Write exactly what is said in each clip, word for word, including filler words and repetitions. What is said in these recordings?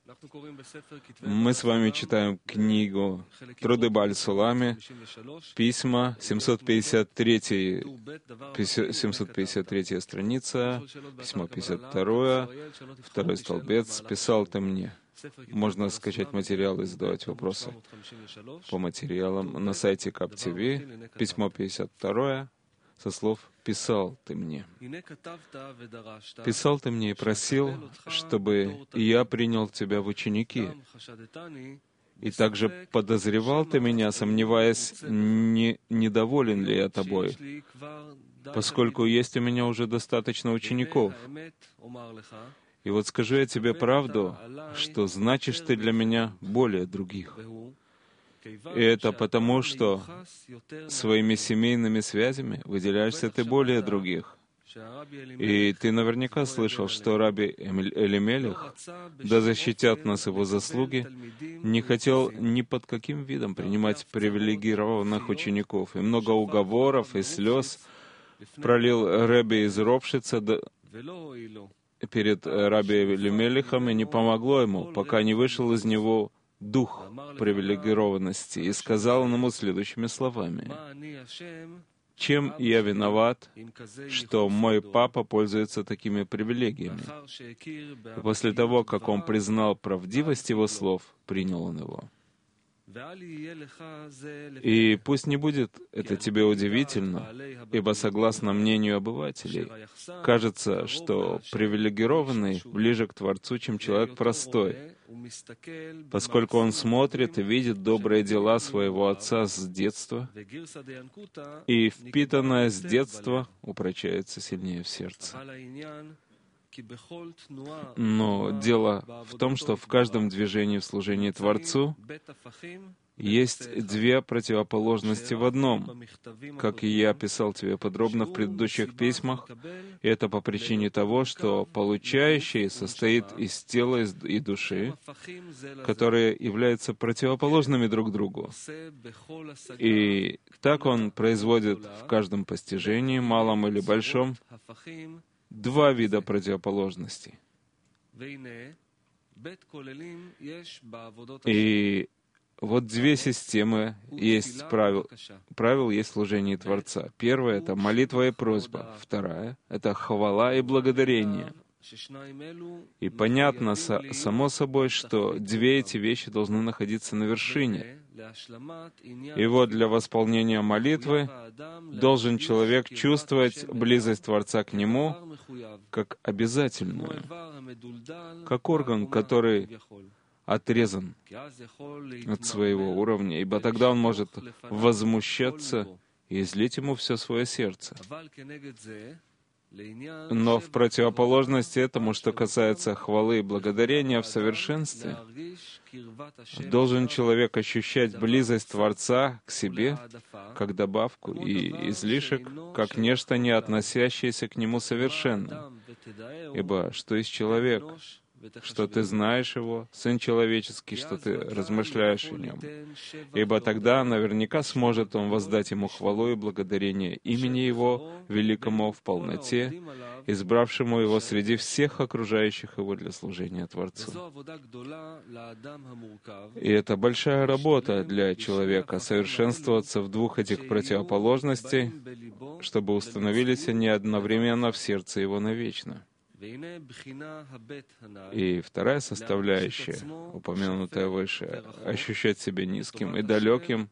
Мы с вами читаем книгу Труды Бааль Сулами, письма, семьсот пятьдесят третья страница, письмо пятьдесят два, второй столбец, «Писал ты мне». Можно скачать материалы и задавать вопросы по материалам на сайте Кап ти ви, письмо пятьдесят два, со слов «Писал ты мне». «Писал ты мне и просил, чтобы и я принял тебя в ученики, и также подозревал ты меня, сомневаясь, не, недоволен ли я тобой, поскольку есть у меня уже достаточно учеников. И вот скажу я тебе правду, что значишь ты для меня более других. И это потому, что своими семейными связями выделяешься ты более других. И ты наверняка слышал, что раби Элимелех, да защитят нас его заслуги, не хотел ни под каким видом принимать привилегированных учеников. И много уговоров и слез пролил раби из Ропшица перед раби Элимелехом, и не помогло ему, пока не вышел из него дух привилегированности, и сказал он ему следующими словами: «Чем я виноват, что мой папа пользуется такими привилегиями?» И после того, как он признал правдивость его слов, принял он его. И пусть не будет это тебе удивительно, ибо, согласно мнению обывателей, кажется, что привилегированный ближе к Творцу, чем человек простой, поскольку он смотрит и видит добрые дела своего отца с детства, и впитанное с детства упрочается сильнее в сердце. Но дело в том, что в каждом движении в служении Творцу есть две противоположности в одном, как и я писал тебе подробно в предыдущих письмах, и это по причине того, что получающий состоит из тела и души, которые являются противоположными друг другу. И так он производит в каждом постижении, малом или большом, два вида противоположностей. И вот две системы есть правил. Правил есть служение Творца. Первая — это молитва и просьба. Вторая — это хвала и благодарение. И понятно, само собой, что две эти вещи должны находиться на вершине. И вот для восполнения молитвы должен человек чувствовать близость Творца к нему как обязательную, как орган, который отрезан от своего уровня, ибо тогда он может возмущаться и излить ему все свое сердце. Но в противоположность этому, что касается хвалы и благодарения в совершенстве, должен человек ощущать близость Творца к себе, как добавку, и излишек, как нечто, не относящееся к нему совершенно. Ибо что есть человек? Что ты знаешь его, Сын Человеческий, что ты размышляешь о нем. Ибо тогда наверняка сможет он воздать ему хвалу и благодарение имени его, великому в полноте, избравшему его среди всех окружающих его для служения Творцу. И это большая работа для человека — совершенствоваться в двух этих противоположностей, чтобы установились они одновременно в сердце его навечно. И вторая составляющая, упомянутая выше, ощущать себя низким и далеким,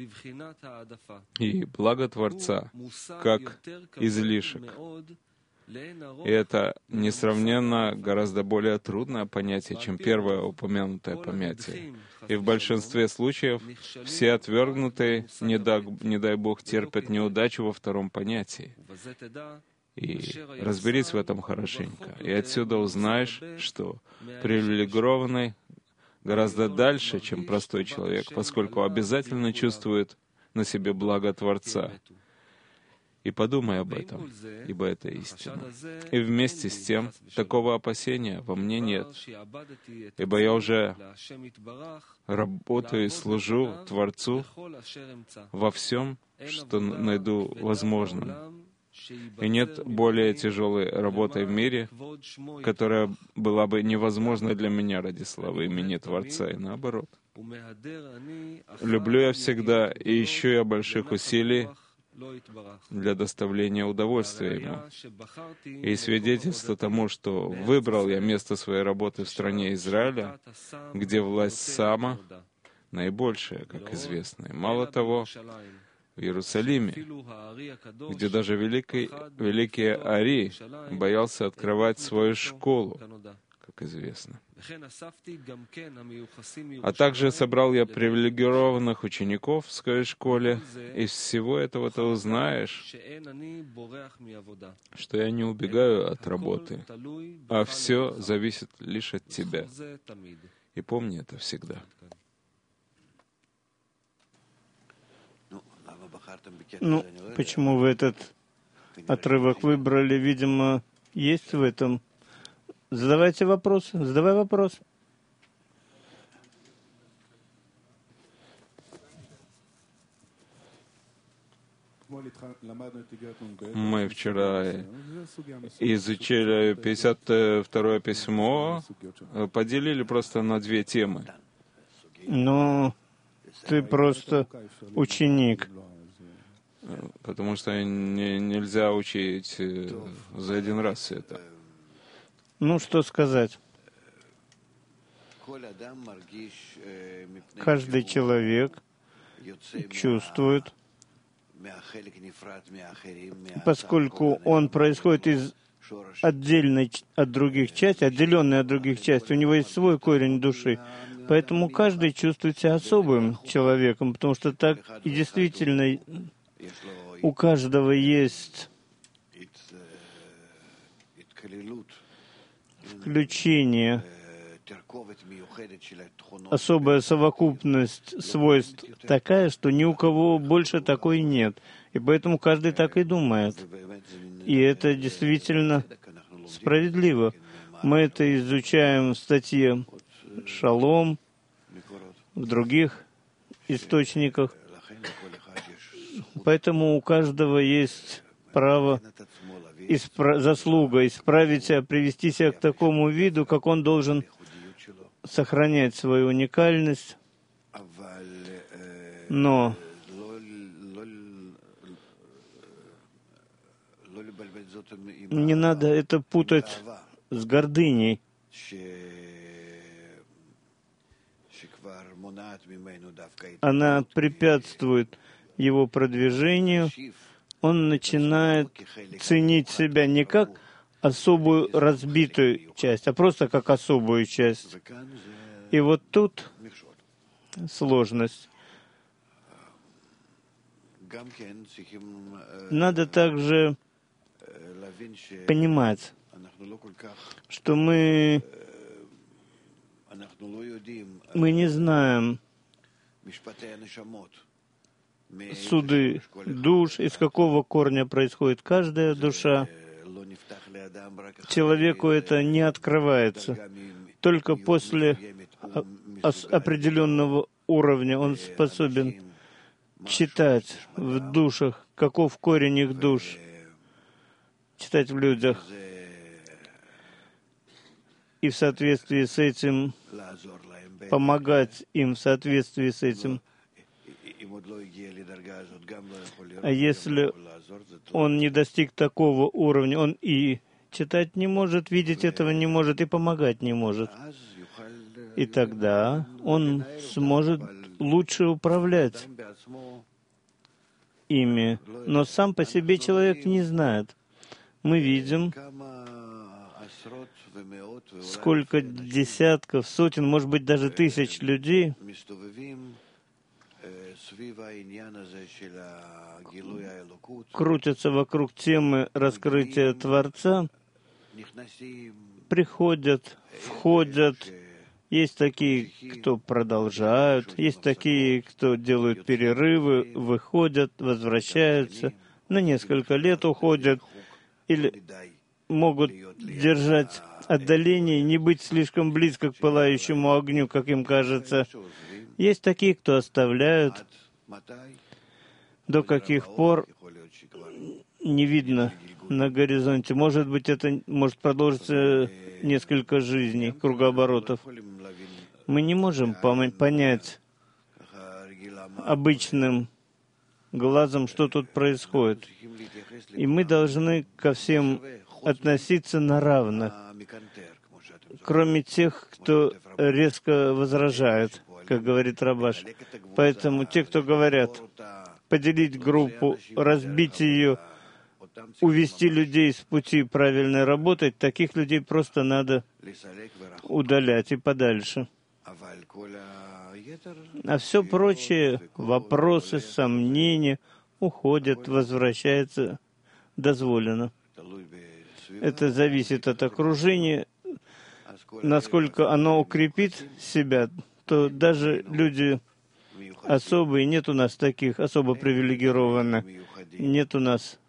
и благо Творца, как излишек. И это, несравненно, гораздо более трудное понятие, чем первое упомянутое понятие. И в большинстве случаев все отвергнутые, не дай, не дай Бог, терпят неудачу во втором понятии. И разберись в этом хорошенько. И отсюда узнаешь, что привилегированный гораздо дальше, чем простой человек, поскольку обязательно чувствует на себе благо Творца. И подумай об этом, ибо это истина. И вместе с тем, такого опасения во мне нет, ибо я уже работаю и служу Творцу во всем, что найду возможным. И нет более тяжелой работы в мире, которая была бы невозможна для меня ради славы имени Творца, и наоборот. Люблю я всегда, и ищу я больших усилий для доставления удовольствия Ему. И свидетельство тому, что выбрал я место своей работы в стране Израиля, где власть Сама наибольшая, как известно. И мало того, в Иерусалиме, где даже великий, великий Ари боялся открывать свою школу, как известно. А также собрал я привилегированных учеников в своей школе. Из всего этого ты узнаешь, что я не убегаю от работы, а все зависит лишь от тебя. И помни это всегда. Ну, почему вы этот отрывок выбрали? Видимо, есть в этом. Задавайте вопрос. Задавай вопрос. Мы вчера изучили пятьдесят второе письмо, поделили просто на две темы. Ну, ты просто ученик. Потому что не, нельзя учить за один раз все это. Ну, что сказать? Каждый человек чувствует, поскольку он происходит из отдельной от других частей, отделенной от других частей, у него есть свой корень души. Поэтому каждый чувствует себя особым человеком, потому что так и действительно у каждого есть включение, особая совокупность свойств такая, что ни у кого больше такой нет. И поэтому каждый так и думает. И это действительно справедливо. Мы это изучаем в статье «Шалом», в других источниках. Поэтому у каждого есть право, испра- заслуга исправить себя, привести себя к такому виду, как он должен сохранять свою уникальность. Но не надо это путать с гордыней, она препятствует его продвижению. Он начинает ценить себя не как особую разбитую часть, а просто как особую часть. И вот тут сложность. Надо также понимать, что мы, мы не знаем суды душ, из какого корня происходит каждая душа. Человеку это не открывается. Только после определенного уровня он способен читать в душах, каков корень их душ, читать в людях. И в соответствии с этим помогать им в соответствии с этим. А если он не достиг такого уровня, он и читать не может, видеть этого не может, и помогать не может. И тогда он сможет лучше управлять ими. Но сам по себе человек не знает. Мы видим, сколько десятков, сотен, может быть, даже тысяч людей крутятся вокруг темы раскрытия Творца, приходят, входят. Есть такие, кто продолжают, есть такие, кто делают перерывы, выходят, возвращаются, на несколько лет уходят, или могут держать отдаление, не быть слишком близко к пылающему огню, как им кажется. Есть такие, кто оставляют. До каких пор? не видно на горизонте. Может быть, это может продолжиться несколько жизней, кругооборотов. Мы не можем понять обычным глазом, что тут происходит. И мы должны ко всем относиться на равных, кроме тех, кто резко возражает, как говорит Рабаш. Поэтому те, кто говорят, поделить группу, разбить ее, увести людей с пути правильной работы, таких людей просто надо удалять и подальше. А все прочее, вопросы, сомнения, уходят, возвращаются, дозволено. Это зависит от окружения. Насколько оно укрепит себя, то даже люди особые, нет у нас таких особо привилегированных, нет у нас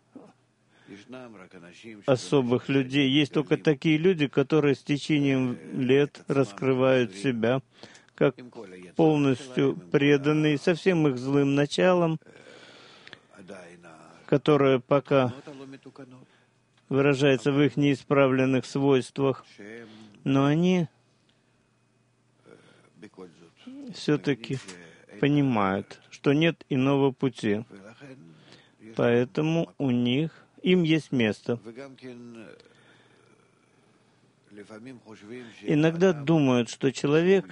особых людей. Есть только такие люди, которые с течением лет раскрывают себя как полностью преданные со всем их злым началом, которое пока выражается в их неисправленных свойствах, но они все-таки понимают, что нет иного пути. Поэтому у них, им есть место. Иногда думают, что человек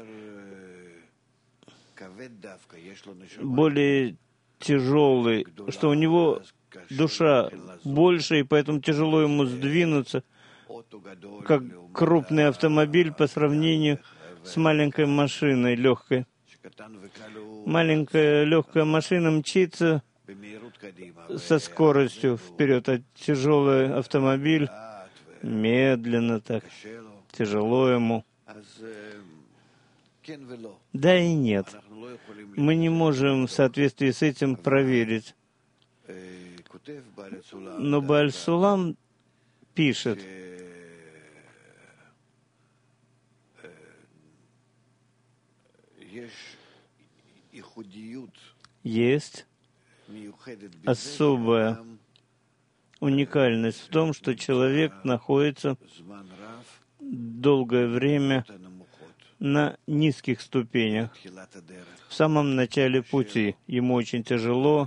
более тяжелый, что у него душа больше, и поэтому тяжело ему сдвинуться, как крупный автомобиль по сравнению с маленькой машиной легкой. Маленькая легкая машина мчится со скоростью вперед, а тяжелый автомобиль медленно так, тяжело ему. Да и нет. Мы не можем в соответствии с этим проверить. Но Бааль Сулам пишет, есть особая уникальность в том, что человек находится долгое время на низких ступенях, в самом начале пути. Ему очень тяжело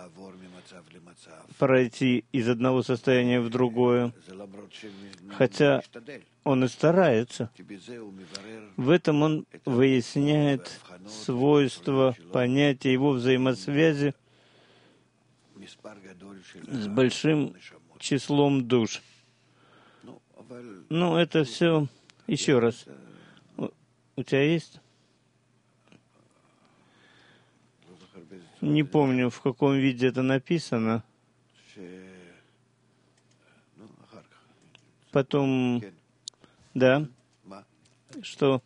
пройти из одного состояния в другое, хотя он и старается. В этом он выясняет свойства, понятия его взаимосвязи с большим числом душ. Ну, это все, еще раз, у, у тебя есть? Не помню, в каком виде это написано. Потом, да, что?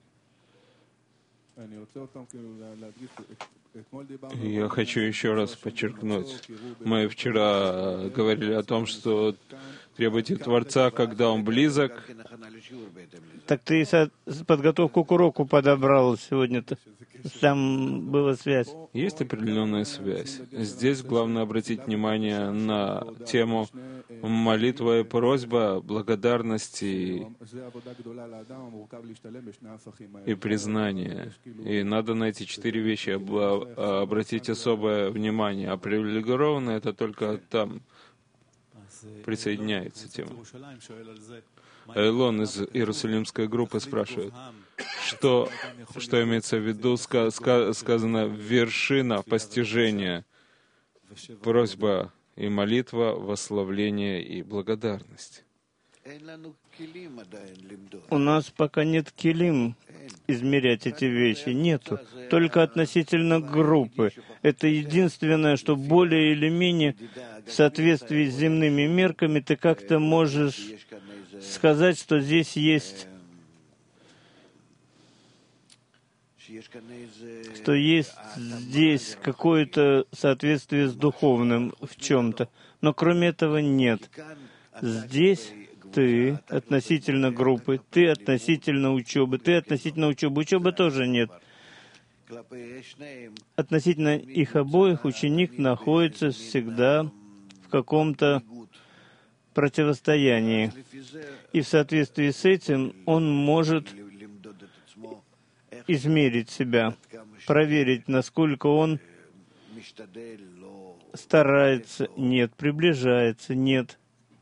Я хочу еще раз подчеркнуть. Мы вчера говорили о том, что требуйте Творца, когда Он близок. Так ты подготовку к уроку подобрал сегодня-то. Там была связь. Есть определенная связь. Здесь главное обратить внимание на тему молитва и просьба, благодарности и признания. И надо на эти четыре вещи обратить особое внимание. А привилегированное — это только там присоединяется тема. Эйлон из Иерусалимской группы спрашивает, что, что имеется в виду, ска, ска, сказано «вершина постижения», просьба и молитва, восславление и благодарность. У нас пока нет килим измерять эти вещи, нету. Только относительно группы. Это единственное, что более или менее в соответствии с земными мерками ты как-то можешь сказать, что здесь есть, что есть здесь какое-то соответствие с духовным в чем-то. Но кроме этого нет. Здесь ты относительно группы, ты относительно учебы, ты относительно учебы. Учебы тоже нет. Относительно их обоих ученик находится всегда в каком-то противостоянии. И в соответствии с этим он может измерить себя, проверить, насколько он старается, нет, приближается, нет.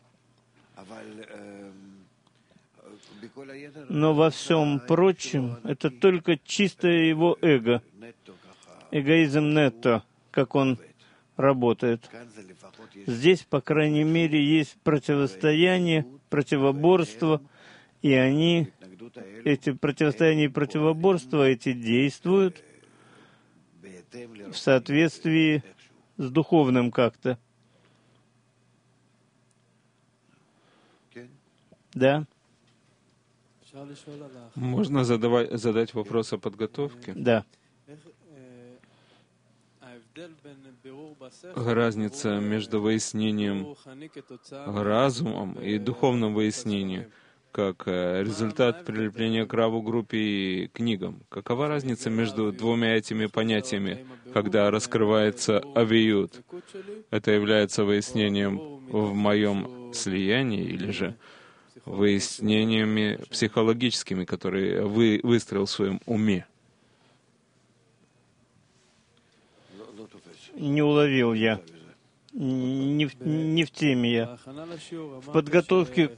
Но во всем прочем, это только чистое его эго, эгоизм нетто, как он работает. Здесь, по крайней мере, есть противостояние, противоборство, и они, эти противостояния и противоборства, эти действуют в соответствии с духовным как-то. Да? Можно задавать, задать вопрос о подготовке? Да. Разница между выяснением разумом и духовным выяснением, как результат прилепления к раву, группе и книгам. Какова разница между двумя этими понятиями, когда раскрывается авиют? Это является выяснением в моем слиянии или же выяснениями психологическими, которые вы выстроил в своем уме? Не уловил я. Не в, не в теме я. В подготовке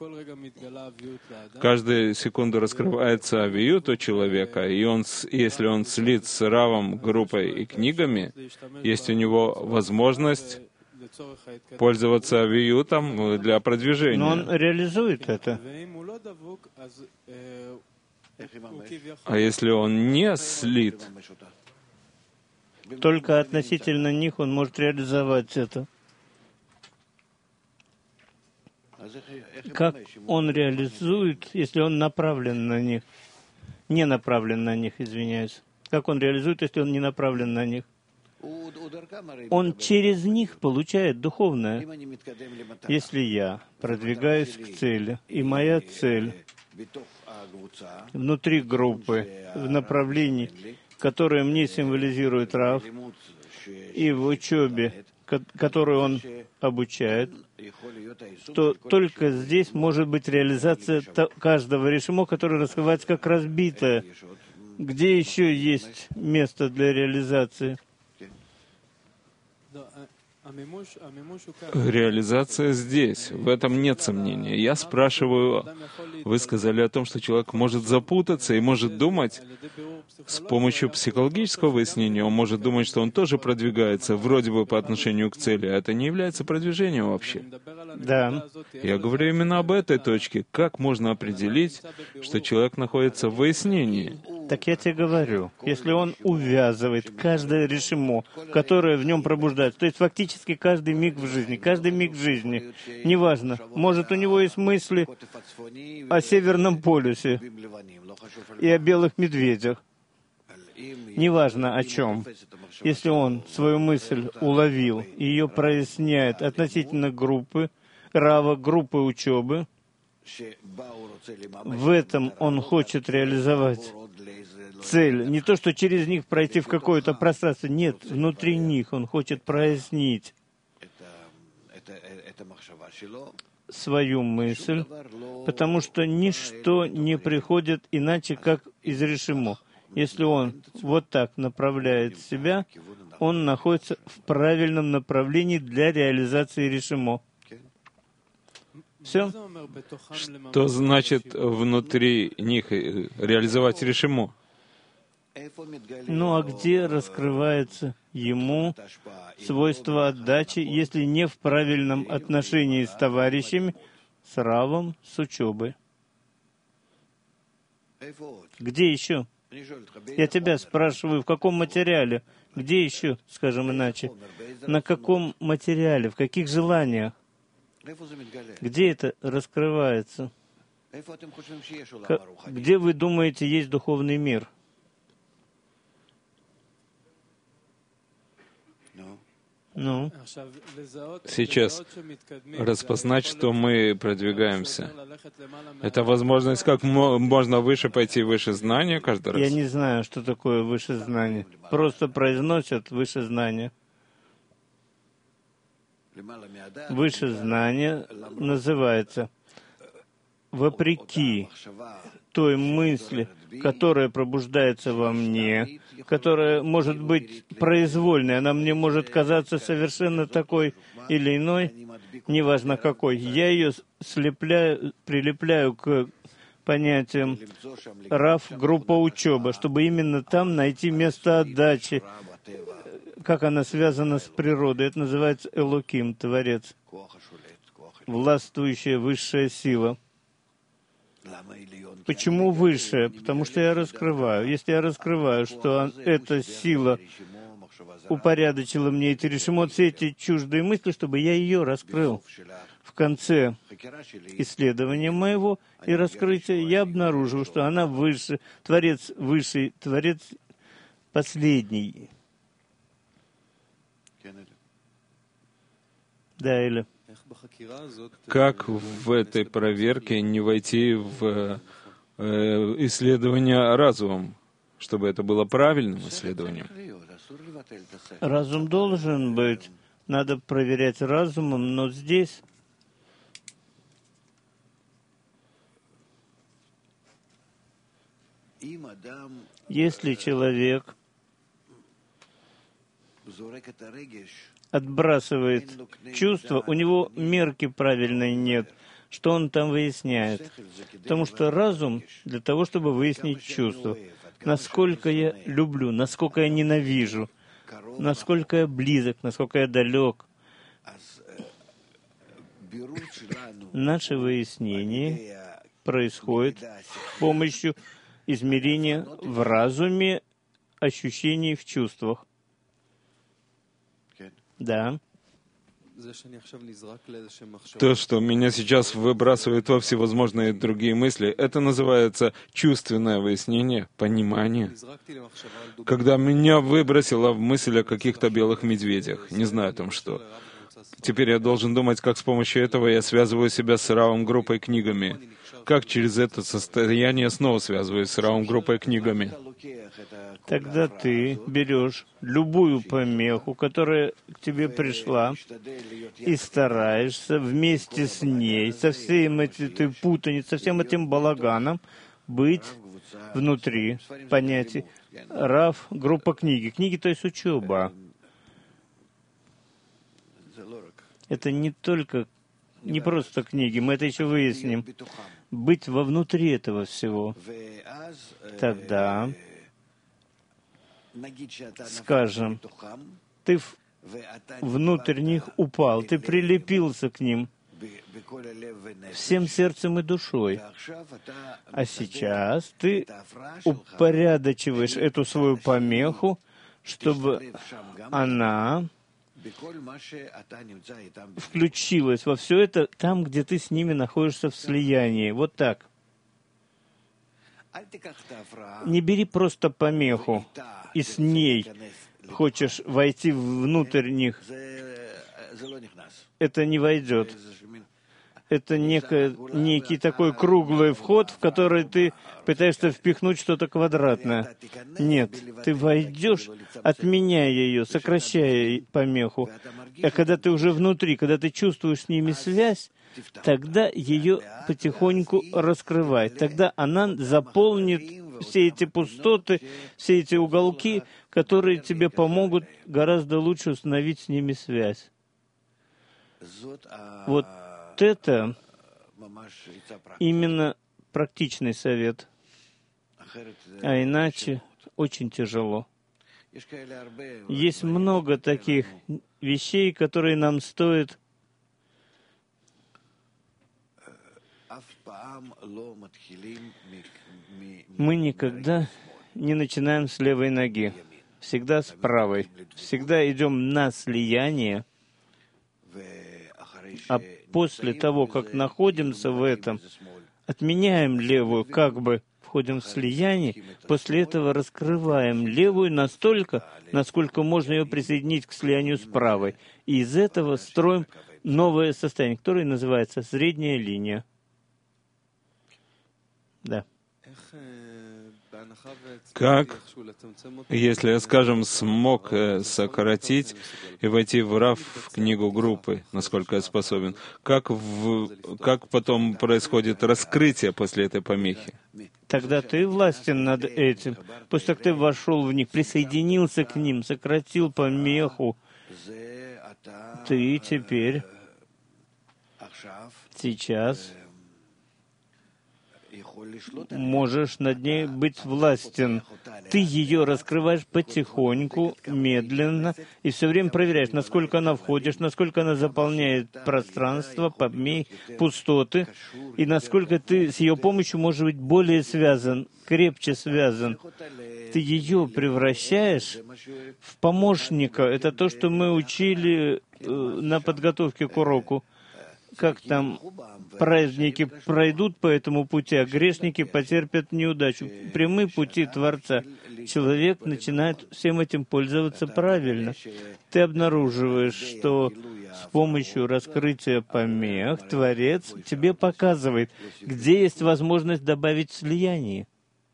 каждую секунду раскрывается авиют у человека, и он, если он слит с равом, группой и книгами, есть у него возможность пользоваться авиютом для продвижения. Но он реализует это. А если он не слит, только относительно них он может реализовать это. Как он реализует, если он направлен на них? Не направлен на них, извиняюсь. Как он реализует, если он не направлен на них? Он через них получает духовное. Если я продвигаюсь к цели, и моя цель внутри группы, в направлении, которое мне символизирует Рав, и в учебе, которую он обучает, то только здесь может быть реализация каждого решимо, которое раскрывается как разбитое. Где еще есть место для реализации? реализация здесь, в этом нет сомнения. Я спрашиваю, вы сказали о том, что человек может запутаться и может думать, с помощью психологического выяснения, он может думать, что он тоже продвигается, вроде бы по отношению к цели, а это не является продвижением вообще. Да. Я говорю именно об этой точке. Как можно определить, что человек находится в выяснении? Так я тебе говорю, если он увязывает каждое решимо, которое в нем пробуждается, то есть фактически каждый миг в жизни, каждый миг в жизни, неважно, может, у него есть мысли о Северном полюсе и о белых медведях, неважно о чем. Если он свою мысль уловил и ее проясняет относительно группы, рава, группы учебы, в этом он хочет реализовать цель. Не то, что через них пройти в какое-то пространство. Нет, внутри них он хочет прояснить свою мысль, потому что ничто не приходит иначе, как из решимо. Если он вот так направляет себя, он находится в правильном направлении для реализации решимо. Все? Что значит внутри них реализовать решимо? Ну а где раскрывается ему свойство отдачи, если не в правильном отношении с товарищами, с равом, с учебой? Где еще? Я тебя спрашиваю, в каком материале? Где еще, скажем иначе? На каком материале? В каких желаниях? Где это раскрывается? Где вы думаете, есть духовный мир? Ну? Сейчас распознать, что мы продвигаемся. Это возможность как можно выше пойти, выше знания каждый раз? Я не знаю, что такое выше знания. Просто произносят выше знания. Выше знания называется вопреки той мысли, которая пробуждается во мне, которая может быть произвольной, она мне может казаться совершенно такой или иной, неважно какой. Я ее слепляю, прилепляю к понятиям Рав, группа учеба, чтобы именно там найти место отдачи, как она связана с природой. Это называется Элоким, Творец, властвующая высшая сила. Почему высшая? Потому что я раскрываю. Если я раскрываю, что эта сила упорядочила мне эти решимот, все эти чуждые мысли, чтобы я ее раскрыл. В конце исследования моего и раскрытия я обнаружил, что она выше, Творец высший, Творец последний. Да, или? Как в этой проверке не войти в э, исследование разумом, чтобы это было правильным исследованием? Разум должен быть. Надо проверять разумом, но здесь если человек отбрасывает чувства, у него мерки правильной нет. Что он там выясняет? Потому что разум для того, чтобы выяснить чувства. Насколько я люблю, насколько я ненавижу, насколько я близок, насколько я далек. Наше выяснение происходит с помощью измерения в разуме ощущений в чувствах. Да. То, что меня сейчас выбрасывает во всевозможные другие мысли, это называется чувственное выяснение, понимание. Когда меня выбросило в мысль о каких-то белых медведях, не знаю там что. Теперь я должен думать, как с помощью этого я связываю себя с Равом группой книгами. Как через это состояние снова связываюсь с Равом группой книгами. Тогда ты берешь любую помеху, которая к тебе пришла, и стараешься вместе с ней, со всем этой путаницей, со всем этим балаганом, быть внутри понятий. Рав, группа книги. Книги, то есть учеба. Это не только, не просто книги, мы это еще выясним. Быть вовнутри этого всего. Тогда, скажем, ты внутрь них упал, ты прилепился к ним всем сердцем и душой. А сейчас ты упорядочиваешь эту свою помеху, чтобы она включилась во все это там, где ты с ними находишься в слиянии. Вот так. Не бери просто помеху и с ней хочешь войти внутрь них. Это не войдет. Это некое, некий такой круглый вход, в который ты пытаешься впихнуть что-то квадратное. Нет, ты войдешь, отменяя ее, сокращая помеху. А когда ты уже внутри, когда ты чувствуешь с ними связь, тогда ее потихоньку раскрывай. Тогда она заполнит все эти пустоты, все эти уголки, которые тебе помогут гораздо лучше установить с ними связь. Вот это именно практичный совет. А иначе очень тяжело. Есть много таких вещей, которые нам стоит мы никогда не начинаем с левой ноги, всегда с правой, всегда идем на слияние, а после того, как находимся в этом, отменяем левую, как бы входим в слияние, после этого раскрываем левую настолько, насколько можно ее присоединить к слиянию с правой. И из этого строим новое состояние, которое называется средняя линия. Да. Как, если я, скажем, смог э, сократить и войти в РАФ, в книгу группы, насколько я способен, как, в, как потом происходит раскрытие после этой помехи? Тогда ты властен над этим. После того, как ты вошел в них, присоединился к ним, сократил помеху, ты теперь, сейчас можешь над ней быть властен. Ты ее раскрываешь потихоньку, медленно, и все время проверяешь, насколько она входишь, насколько она заполняет пространство, помехи, пустоты, и насколько ты с ее помощью можешь быть более связан, крепче связан. Ты ее превращаешь в помощника. Это то, что мы учили э, на подготовке к уроку. Как там праведники пройдут по этому пути, а грешники потерпят неудачу. Прямые пути Творца. Человек начинает всем этим пользоваться правильно. Ты обнаруживаешь, что с помощью раскрытия помех Творец тебе показывает, где есть возможность добавить слияние.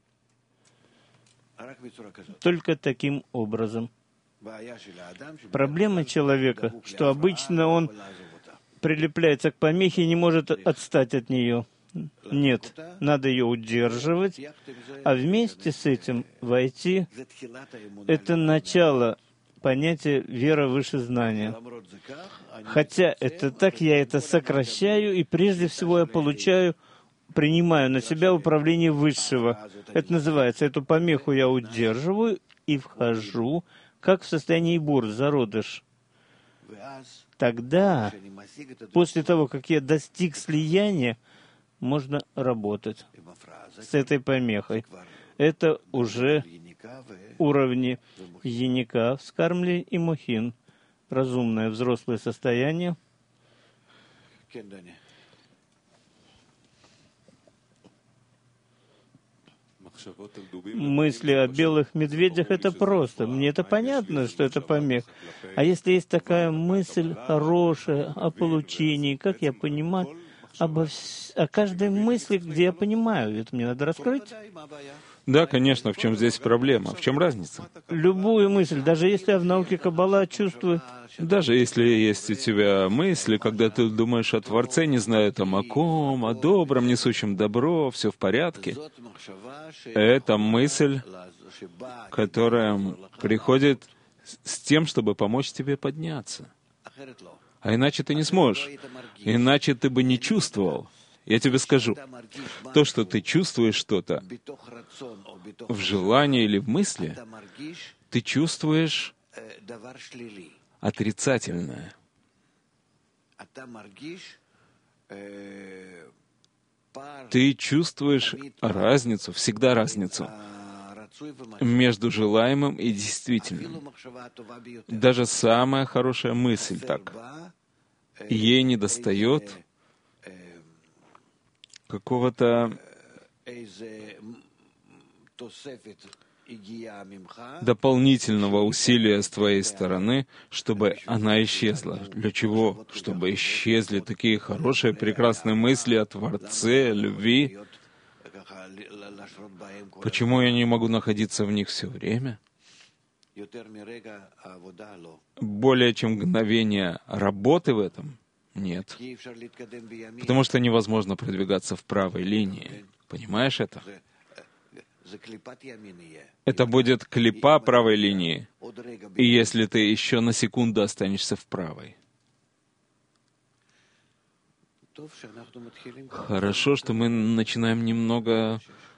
Только таким образом. Проблема человека, что обычно он прилепляется к помехе и не может отстать от нее. Нет, надо ее удерживать, а вместе с этим войти — это начало понятия «вера выше знания». Хотя это так, я это сокращаю, и прежде всего я получаю, принимаю на себя управление Высшего. Это называется, эту помеху я удерживаю и вхожу, как в состоянии бур, зародыш. Тогда, после того, как я достиг слияния, можно работать с этой помехой. Это уже уровни яника, вскармли и мухин. Разумное взрослое состояние. Мысли о белых медведях — это просто. Мне это понятно, что это помех. А если есть такая мысль хорошая о получении, как я понимаю, обо вс... о каждой мысли, где я понимаю, это мне надо раскрыть? Да, конечно, в чем здесь проблема? В чем разница? Любую мысль, даже если я в науке Каббала чувствую... Даже если есть у тебя мысли, когда ты думаешь о Творце, не знаю там о ком, о добром, несущем добро, все в порядке, это мысль, которая приходит с тем, чтобы помочь тебе подняться. А иначе ты не сможешь. Иначе ты бы не чувствовал. Я тебе скажу, то, что ты чувствуешь что-то в желании или в мысли, ты чувствуешь отрицательное. Ты чувствуешь разницу, всегда разницу между желаемым и действительным. Даже самая хорошая мысль так. Ей недостает какого-то дополнительного усилия с твоей стороны, чтобы она исчезла. Для чего? Чтобы исчезли такие хорошие, прекрасные мысли о Творце, любви. Почему я не могу находиться в них все время? Более чем мгновение работы в этом? Нет. Потому что невозможно продвигаться в правой линии. Понимаешь это? Это будет клипа правой линии, и если ты еще на секунду останешься в правой. Хорошо, что мы начинаем немного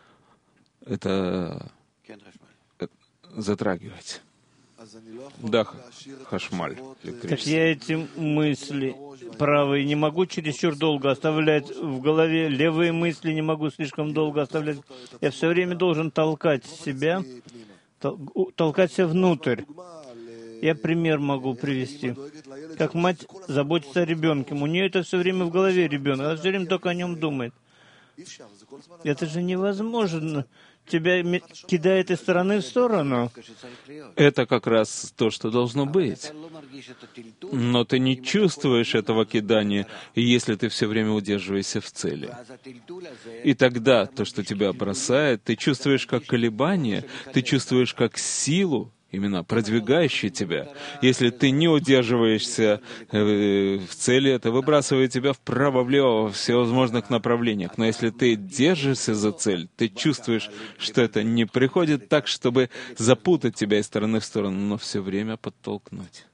это затрагивать. Да, хашмаль. Так я эти мысли правые не могу чересчур долго оставлять в голове, левые мысли не могу слишком долго оставлять. Я все время должен толкать себя, тол- толкать себя внутрь. Я пример могу привести. Как мать заботится о ребенке. У нее это все время в голове ребенок. Она все время только о нем думает. Это же невозможно тебя кидает из стороны в сторону. Это как раз то, что должно быть. Но ты не чувствуешь этого кидания, если ты все время удерживаешься в цели. И тогда то, что тебя бросает, ты чувствуешь как колебание, ты чувствуешь как силу, именно продвигающий тебя. Если ты не удерживаешься э, в цели, это выбрасывает тебя вправо-влево во всевозможных направлениях. Но если ты держишься за цель, ты чувствуешь, что это не приходит так, чтобы запутать тебя из стороны в сторону, но все время подтолкнуть.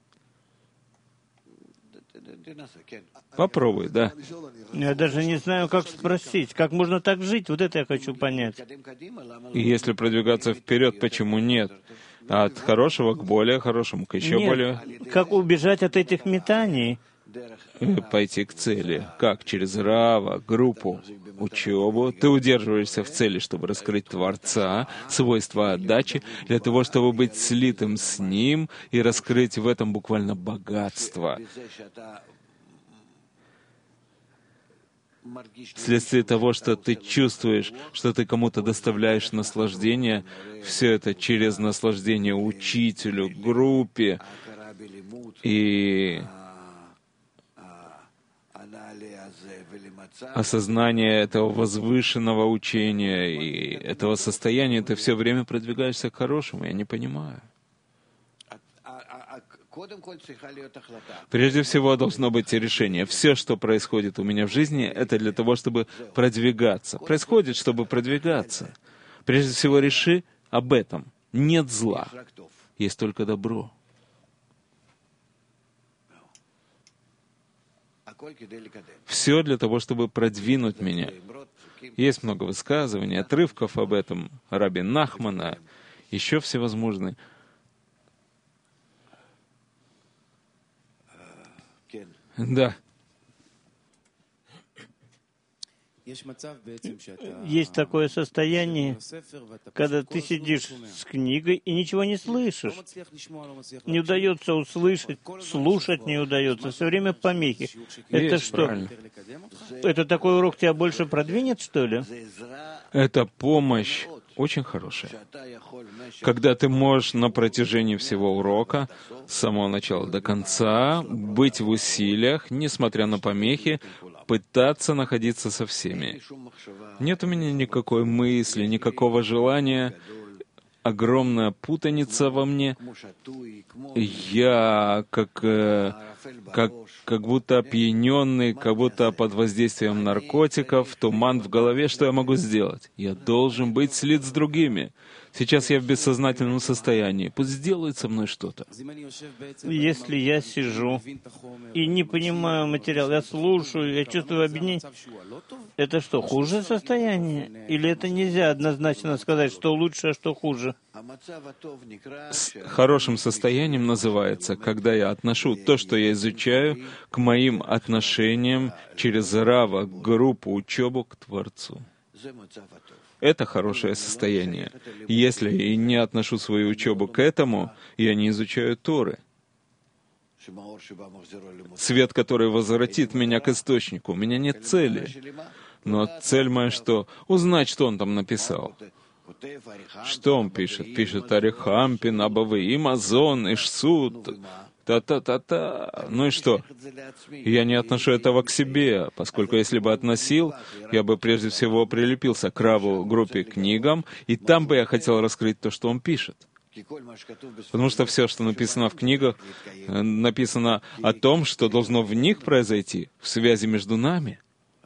Попробуй, да. Я даже не знаю, как спросить. Как можно так жить? Вот это я хочу понять. И если продвигаться вперед, почему нет? От хорошего к более хорошему, к еще Нет, более... Как убежать от этих метаний? Пойти к цели. Как? Через рава, группу, учебу. Ты удерживаешься в цели, чтобы раскрыть Творца, свойства отдачи, для того, чтобы быть слитым с Ним и раскрыть в этом буквально богатство. Вследствие того, что ты чувствуешь, что ты кому-то доставляешь наслаждение, все это через наслаждение учителю, группе и осознание этого возвышенного учения и этого состояния, ты все время продвигаешься к хорошему. Я не понимаю. Прежде всего должно быть решение. Все, что происходит у меня в жизни, это для того, чтобы продвигаться. Происходит, чтобы продвигаться. Прежде всего реши об этом. Нет зла. Есть только добро. Все для того, чтобы продвинуть меня. Есть много высказываний, отрывков об этом, Раби Нахмана, еще всевозможные. Да. Есть такое состояние, когда ты сидишь с книгой и ничего не слышишь. Не удается услышать, слушать не удается. Все время помехи. Это Есть, что? правильно. Это такой урок тебя больше продвинет, что ли? Это помощь очень хорошая. Когда ты можешь на протяжении всего урока, с самого начала до конца, быть в усилиях, несмотря на помехи, пытаться находиться со всеми. Нет у меня никакой мысли, никакого желания. Огромная путаница во мне. Я как, э, как, как будто опьяненный, как будто под воздействием наркотиков, туман в голове. Что я могу сделать? Я должен быть слит с другими. Сейчас я в бессознательном состоянии. Пусть сделает со мной что-то. Если я сижу и не понимаю материал, я слушаю, я чувствую объединение, это что, хуже состояние? Или это нельзя однозначно сказать, что лучше, а что хуже? С хорошим состоянием называется, когда я отношу то, что я изучаю, к моим отношениям через рава, группу, учебу к Творцу. Это хорошее состояние. Если я не отношу свою учебу к этому, я не изучаю Торы. Свет, который возвратит меня к источнику. У меня нет цели. Но цель моя что? Узнать, что он там написал. Что он пишет? Пишет Арихампин, Абавы, Имазон, Ишсут, та-та-та-та. Ну и что? Я не отношу этого к себе, поскольку если бы относил, я бы прежде всего прилепился к Раву, группе, книгам, и там бы я хотел раскрыть то, что он пишет. Потому что все, что написано в книгах, написано о том, что должно в них произойти, в связи между нами.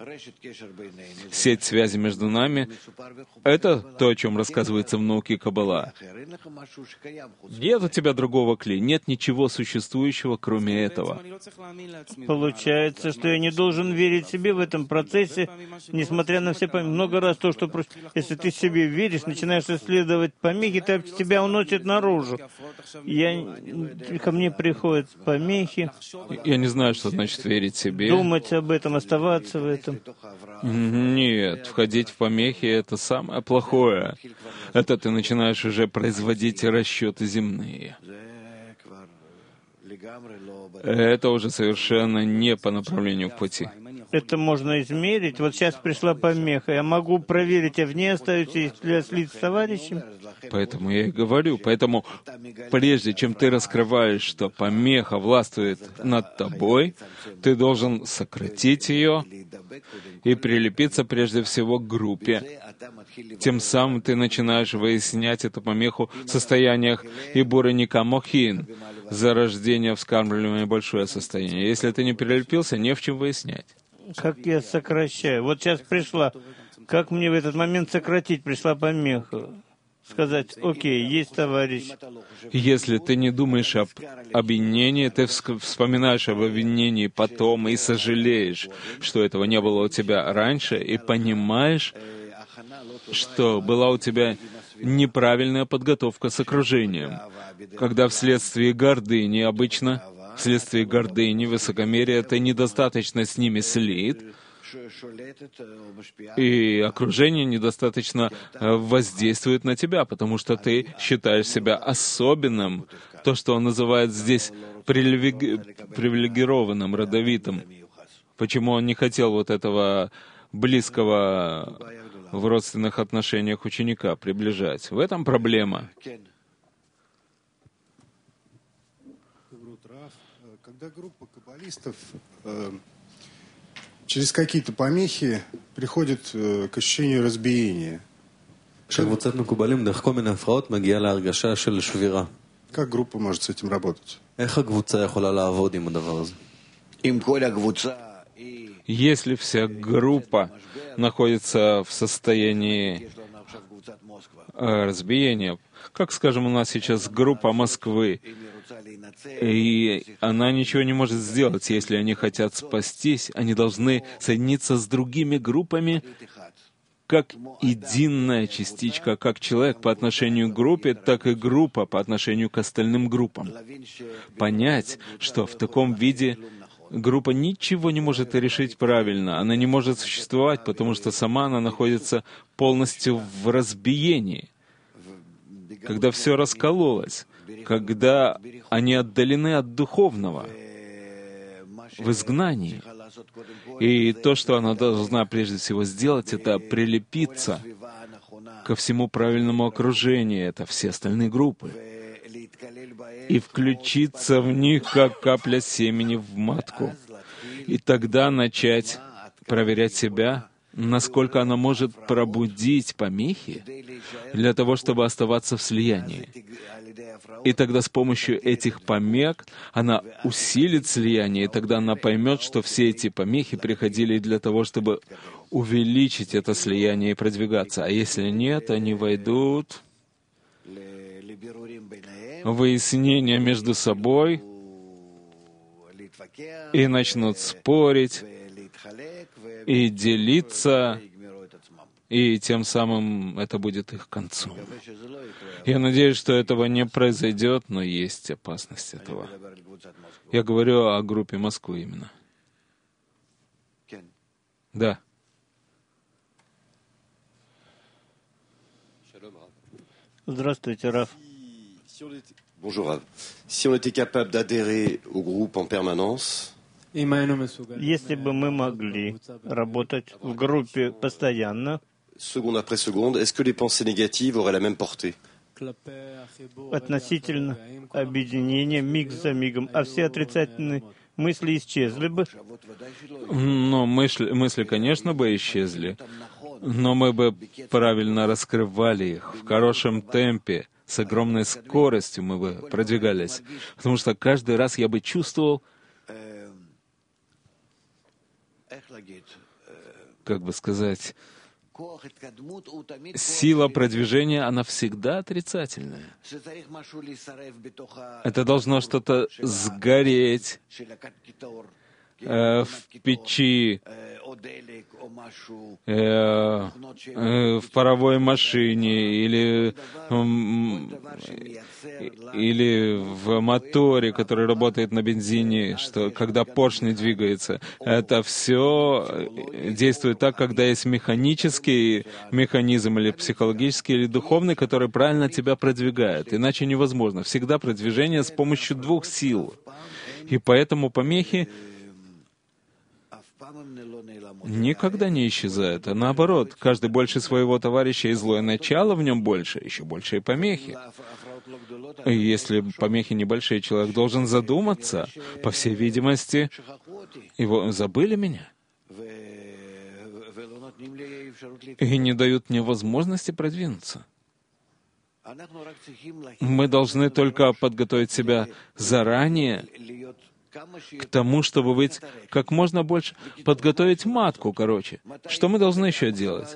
Сеть связи между нами — это то, о чем рассказывается в науке Каббала. Нет у тебя другого кли, нет ничего существующего, кроме этого. Получается, что я не должен верить себе в этом процессе, несмотря на все помехи. Много раз то, что... Если ты себе веришь, начинаешь исследовать помехи, то тебя уносит наружу. Я... Ко мне приходят помехи. Я не знаю, что значит верить себе. Думать об этом, оставаться в этом. Нет, входить в помехи — это самое плохое. Это ты начинаешь уже производить расчеты земные. Это уже совершенно не по направлению к пути. это можно измерить. Вот сейчас пришла помеха. Я могу проверить, я в ней остаюсь, если я слить с товарищем. Поэтому я и говорю. Поэтому прежде чем ты раскрываешь, что помеха властвует над тобой, ты должен сократить ее и прилепиться прежде всего к группе. Тем самым ты начинаешь выяснять эту помеху в состояниях Ибура Никамохин, зарождение, вскармливание, большое состояние. Если ты не прилепился, не в чем выяснять. Как я сокращаю? Вот сейчас пришла. Как мне в этот момент сократить? Пришла помеха. Сказать, окей, есть товарищ. Если ты не думаешь об обвинении, ты вспоминаешь об обвинении потом и сожалеешь, что этого не было у тебя раньше, и понимаешь, что была у тебя неправильная подготовка с окружением, когда вследствие гордыни обычно, вследствие гордыни, высокомерия, ты недостаточно с ними слит, и окружение недостаточно воздействует на тебя, потому что ты считаешь себя особенным, то, что он называет здесь привилегированным, родовитым. Почему он не хотел вот этого близкого в родственных отношениях ученика приближать? В этом проблема. Когда группа каббалистов э, через какие-то помехи приходит э, к ощущению разбиения, как группа может с этим работать? Если вся группа находится в состоянии разбиения, как, скажем, у нас сейчас группа Москвы, и она ничего не может сделать, если они хотят спастись, они должны соединиться с другими группами, как единая частичка, как человек по отношению к группе, так и группа по отношению к остальным группам. Понять, что в таком виде группа ничего не может решить правильно, она не может существовать, потому что сама она находится полностью в разбиении, когда все раскололось, когда они отдалены от духовного, в изгнании. И то, что она должна прежде всего сделать, это прилепиться ко всему правильному окружению, это все остальные группы, и включиться в них, как капля семени в матку. И тогда начать проверять себя, насколько она может пробудить помехи для того, чтобы оставаться в слиянии. И тогда с помощью этих помех она усилит слияние, и тогда она поймет, что все эти помехи приходили для того, чтобы увеличить это слияние и продвигаться. А если нет, они войдут в выяснение между собой и начнут спорить, и делиться, и тем самым это будет их концом. Я надеюсь, что этого не произойдет, но есть опасность этого. Я говорю о группе Москвы именно. Да. Здравствуйте, Раф. Bonjour Rav. Si on était capable d'adhérer au groupe en permanence, если бы мы могли работать в группе постоянно, seconde après seconde, est-ce que les pensées négatives auraient la même portée? Относительно объединения, миг за мигом, а все отрицательные мысли исчезли бы? Но мысли, мысли, конечно, бы исчезли, но мы бы правильно раскрывали их в хорошем темпе, с огромной скоростью мы бы продвигались. Потому что каждый раз я бы чувствовал, как бы сказать, сила продвижения, она всегда отрицательная. Это должно что-то сгореть э, в печи, э, э, в паровой машине или, э, или в моторе, который работает на бензине, что когда поршни двигаются. Это все действует так, когда есть механический механизм или психологический, или духовный, который правильно тебя продвигает. Иначе невозможно. Всегда продвижение с помощью двух сил. И поэтому помехи никогда не исчезает. А наоборот, каждый больше своего товарища, и злое начало в нем больше, еще большие помехи. И если помехи небольшие, человек должен задуматься. По всей видимости, его забыли меня. И не дают мне возможности продвинуться. Мы должны только подготовить себя заранее к тому, чтобы быть как можно больше, подготовить матку, короче. Что мы должны еще делать?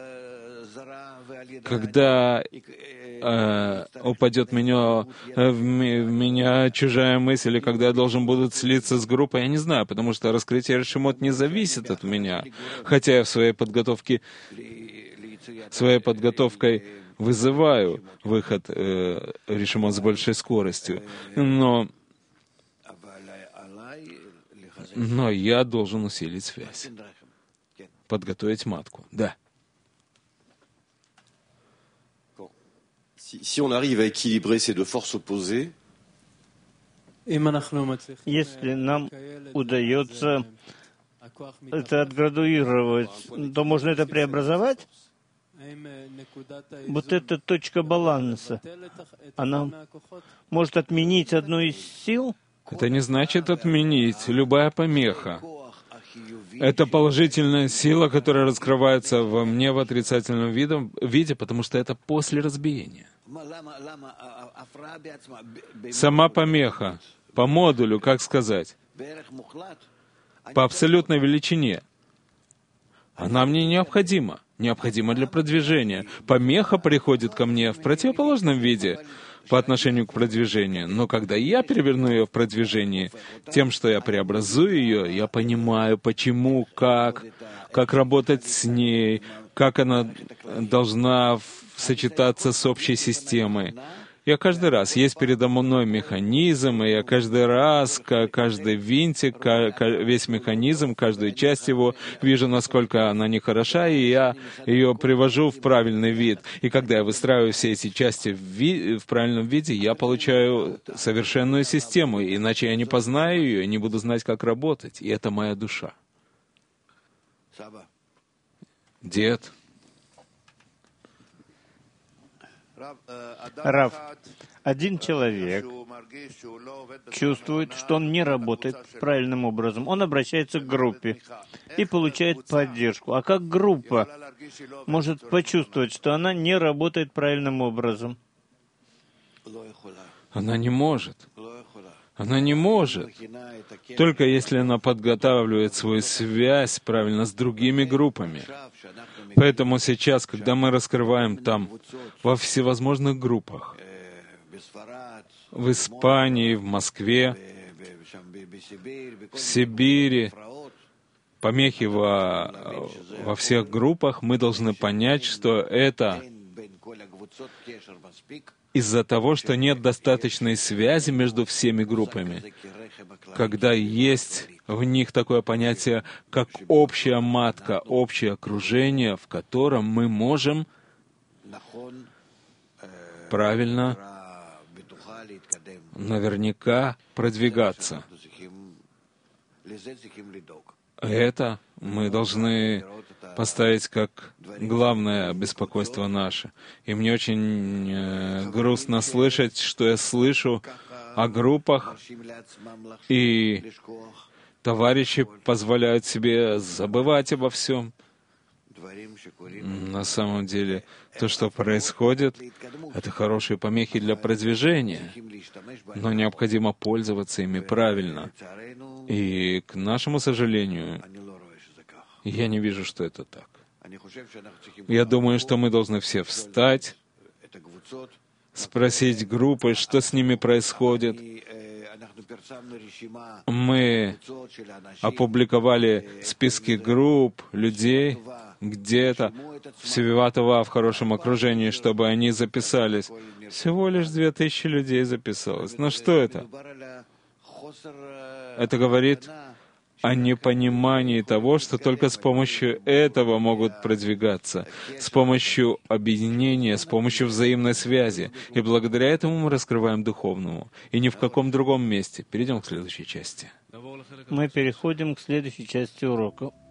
Когда э, упадет меня, э, в, ми, в меня чужая мысль, или когда я должен буду слиться с группой, я не знаю, потому что раскрытие решимот не зависит от меня. Хотя я в своей подготовке, своей подготовкой вызываю выход э, решимот с большой скоростью. Но Но я должен усилить связь. Подготовить матку. Да. Si on arrive à équilibrer ces deux forces opposées, если нам удается это отградуировать, то можно это преобразовать? Вот эта точка баланса, она может отменить одну из сил? Это не значит отменить. Любая помеха — это положительная сила, которая раскрывается во мне в отрицательном виде, виде, потому что это после разбиения. Сама помеха по модулю, как сказать, по абсолютной величине, она мне необходима. Необходима для продвижения. Помеха приходит ко мне в противоположном виде по отношению к продвижению. Но когда я переверну ее в продвижении, тем, что я преобразую ее, я понимаю, почему, как, как работать с ней, как она должна сочетаться с общей системой. Я каждый раз, есть передо мной механизм, и я каждый раз, каждый винтик, весь механизм, каждую часть его, вижу, насколько она нехороша, и я ее привожу в правильный вид. И когда я выстраиваю все эти части в, ви- в правильном виде, я получаю совершенную систему, иначе я не познаю ее, не буду знать, как работать. И это моя душа. Дед. Рав, один человек чувствует, что он не работает правильным образом. Он обращается к группе и получает поддержку. А как группа может почувствовать, что она не работает правильным образом? Она не может. Она не может. Только если она подготавливает свою связь правильно с другими группами. Поэтому сейчас, когда мы раскрываем там, во всевозможных группах, в Испании, в Москве, в Сибири, помехи во, во всех группах, мы должны понять, что это из-за того, что нет достаточной связи между всеми группами, когда есть в них такое понятие, как общая матка, общее окружение, в котором мы можем правильно, наверняка продвигаться. Это мы должны поставить как главное беспокойство наше. И мне очень э, грустно слышать, что я слышу о группах, и товарищи позволяют себе забывать обо всем. На самом деле, то, что происходит, это хорошие помехи для продвижения, но необходимо пользоваться ими правильно. И, к нашему сожалению, я не вижу, что это так. Я думаю, что мы должны все встать, спросить группы, что с ними происходит. Мы опубликовали списки групп, людей, где-то в Севиватова, в хорошем окружении, чтобы они записались. Всего лишь две тысячи людей записалось. Но что это? Это говорит о непонимании того, что только с помощью этого могут продвигаться, с помощью объединения, с помощью взаимной связи. И благодаря этому мы раскрываем духовному. И ни в каком другом месте. Перейдем к следующей части. Мы переходим к следующей части урока.